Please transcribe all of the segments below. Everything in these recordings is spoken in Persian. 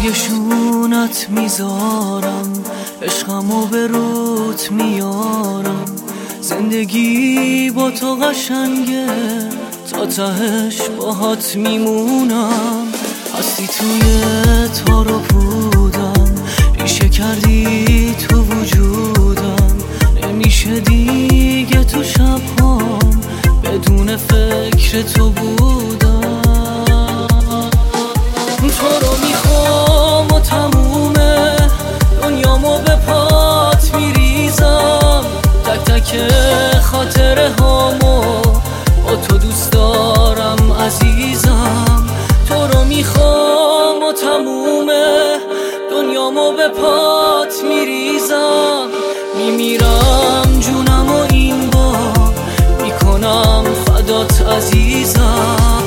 روی شونت میذارم، عشقمو به روت میارم. زندگی با تو قشنگه، تا تهش باهات میمونم. هستی توی تار و پودم، ریشه کردی تو وجودم. نمیشه دیگه تو شبهام بدون فکر تو بودم. تو رو میخوام و تمومه دنیامو به پات میریزم. تک تک خاطره هامو با تو دوست دارم عزیزم. تو رو میخوام و تمومه دنیامو به پات میریزم. میمیرم جونم و این بار میکنم فدات عزیزم.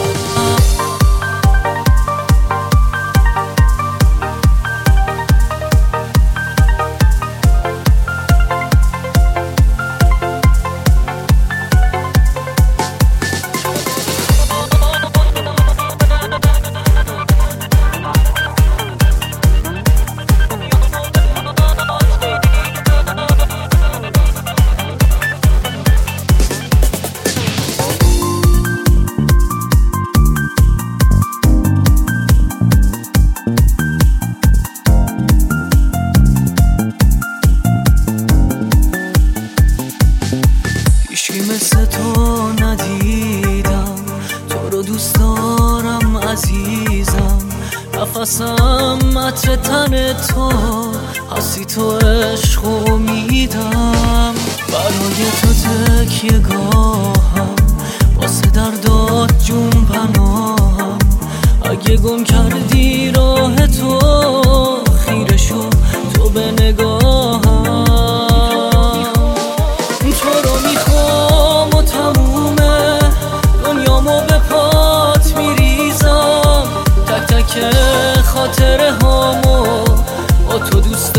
هیچکی مثل تو ندیدم، تو رو دوست دارم عزیزم. نفسم عطر تن تو، هستی تو عشق میدم. برای تو تکیه گاهم، واسه دردات جون پناهم. اگه گم کردی راه تو، خیره شو تو به نگاهم. تو رو میخوام و تمومه دنیامو به پات میریزم. تک تک خاطره هامو با تو دوست